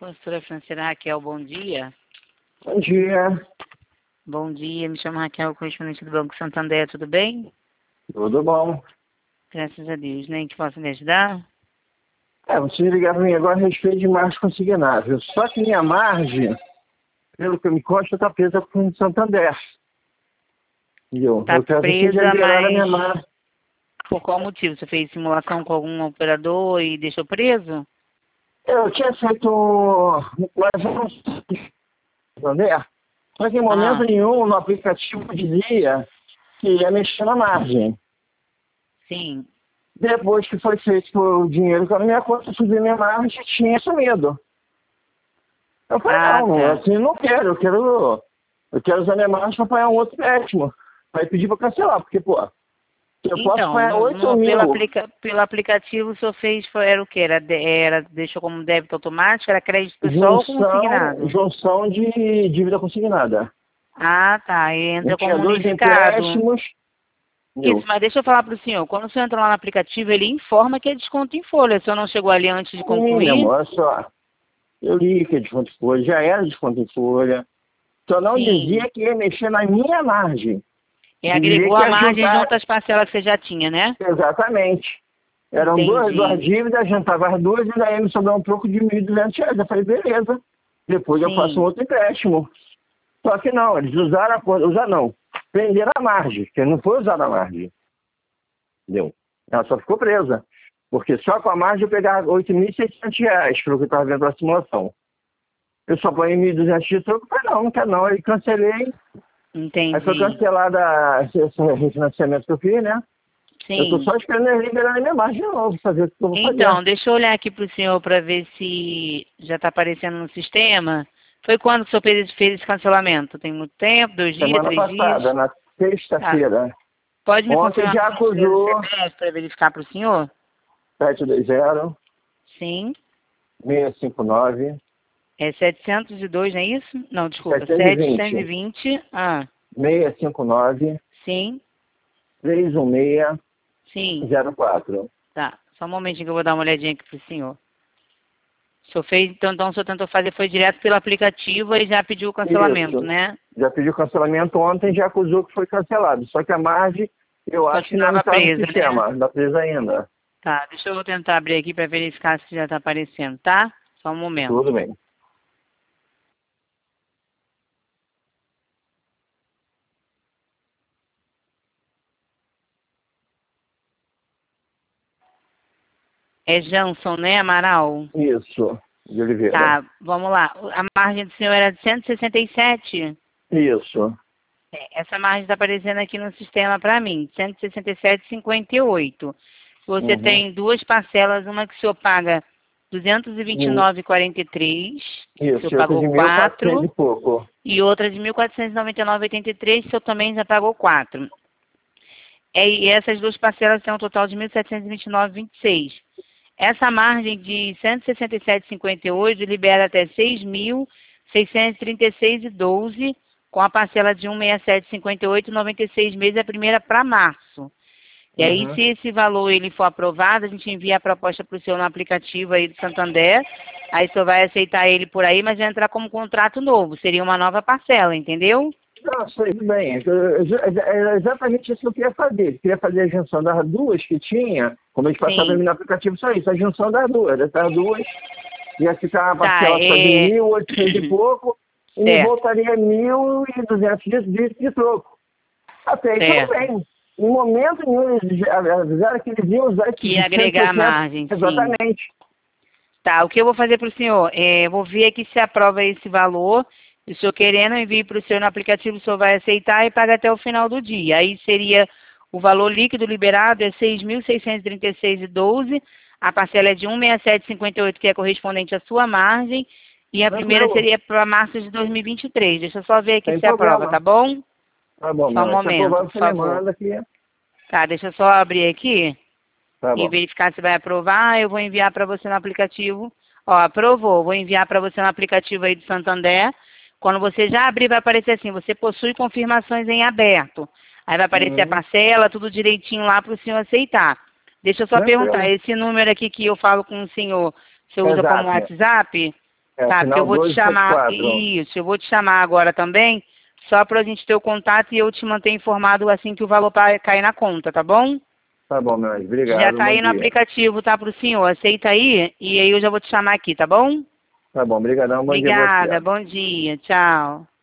Consultora financeira Raquel, bom dia. Bom dia. Bom dia, me chamo Raquel, correspondente do Banco Santander, tudo bem? Tudo bom? Graças a Deus, né? Que posso me ajudar? Vocês ligaram para mim agora a respeito de margem consignável. Só que minha margem, pelo que me consta, está presa com o Santander. Entendeu? Tá Eu quero que presa, liberar a minha mas margem. por qual motivo? Você fez simulação com algum operador e deixou preso? Eu tinha feito Santander, só que em momento nenhum no aplicativo dizia que ia mexer na margem. Sim. Depois que foi feito o dinheiro com a minha conta, subir minha margem, tinha sumido. Eu falei, tá. assim, não quero, eu quero usar minha margem para pagar um outro empréstimo. Aí pedir para cancelar, porque, pô, eu posso pagar 8 mil. Pelo aplicativo o senhor fez, era o quê? Deixou como débito automático? Era crédito pessoal ou consignado? Junção de dívida consignada. Tá. E entra Eu como tinha 2 unificado. empréstimos. Isso, mas deixa eu falar para o senhor. Quando o senhor entra lá no aplicativo, ele informa que é desconto em folha. O senhor não chegou ali antes de concluir? Meu amor, olha só. Eu li que é desconto em folha, já era desconto em folha. Só não dizia que ia mexer na minha margem. E agregou a margem junto às parcelas que você já tinha, né? Exatamente. Eram duas dívidas, juntava as duas e daí me sobrou um troco de R$ 1.200. Eu falei, beleza. Depois eu faço um outro empréstimo. Só que não, eles usaram a coisa, prenderam a margem, que não foi usada a margem. Entendeu? Ela só ficou presa. Porque só com a margem eu pegava R$ 8.600, pelo que eu estava vendo a simulação. Eu só ponho R$ 1.200 de troco, falei, não quero não. Aí cancelei. Entendi. Aí foi cancelada esse refinanciamento que eu fiz, né? Sim. Eu estou só esperando eles liberarem minha margem de novo, fazer o que eu vou fazer. Então, deixa eu olhar aqui para o senhor para ver se já está aparecendo no sistema. Foi quando que o senhor fez esse cancelamento? Tem muito tempo? 2 dias, 3 dias? Semana passada, na sexta-feira. Pode me Ontem confirmar já acusou. para verificar para o senhor? 720. Sim. 659. É 702, não é isso? Não, desculpa. 720. 720. 659. Sim. 316. Sim. 04. Tá. Só um momentinho que eu vou dar uma olhadinha aqui pro senhor. O senhor fez, então o senhor tentou fazer, foi direto pelo aplicativo e já pediu o cancelamento, né? Já pediu cancelamento ontem e já acusou que foi cancelado. Só que a margem, eu acho que não está no sistema. Está presa ainda. Tá, deixa eu tentar abrir aqui para verificar se já está aparecendo, tá? Só um momento. Tudo bem. É Jansson, né, Amaral? Isso, de Oliveira. Tá, vamos lá. A margem do senhor era de 167? Isso. Essa margem está aparecendo aqui no sistema para mim, 167,58. Você tem duas parcelas, uma que o senhor paga 229,43. Isso, o senhor pagou de 4. e pouco. E outra de 1.499,83, o senhor também já pagou 4. E essas duas parcelas têm um total de 1.729,26. Essa margem de 167,58 libera até 6.636,12, com a parcela de 167,58, 96 meses, a primeira para março. E aí, se esse valor ele for aprovado, a gente envia a proposta para o senhor no aplicativo aí do Santander, aí o senhor vai aceitar ele por aí, mas vai entrar como contrato novo, seria uma nova parcela, entendeu? Não, sei bem. É exatamente isso que eu queria fazer. Eu queria fazer a junção das duas que tinha, como a gente passava no aplicativo, só isso, a junção das duas. Das duas ia ficar uma parcela só de 1.800 e pouco, e me voltaria 1.200 de troco. Até aí tudo bem. Em momento nenhum eles avisaram que eles iam usar esse que ia agregar a margem. Exatamente. Sim. Tá, o que eu vou fazer para o senhor? Vou ver aqui se aprova esse valor. Se o senhor querendo, eu envio para o senhor no aplicativo, o senhor vai aceitar e paga até o final do dia. Aí seria o valor líquido liberado é 6.636,12. A parcela é de 167,58, que é correspondente à sua margem. E a primeira seria para março de 2023. Deixa eu só ver aqui se aprova, tá bom? Tá bom, só um momento, por favor. Tá, deixa eu só abrir aqui e verificar se vai aprovar. Eu vou enviar para você no aplicativo. Ó, aprovou. Vou enviar para você no aplicativo aí do Santander. Quando você já abrir, vai aparecer assim, você possui confirmações em aberto. Aí vai aparecer a parcela, tudo direitinho lá para o senhor aceitar. Deixa eu só perguntar, esse número aqui que eu falo com o senhor, você usa como WhatsApp? Tá, porque eu vou te chamar, isso, eu vou te chamar agora também, só para a gente ter o contato e eu te manter informado assim que o valor cair na conta, tá bom? Tá bom, meu anjo, obrigado. Já tá aí no aplicativo, tá, pro senhor, aceita aí, e aí eu já vou te chamar aqui, tá bom? Tá bom, obrigadão, bom dia. Obrigada, bom dia, tchau.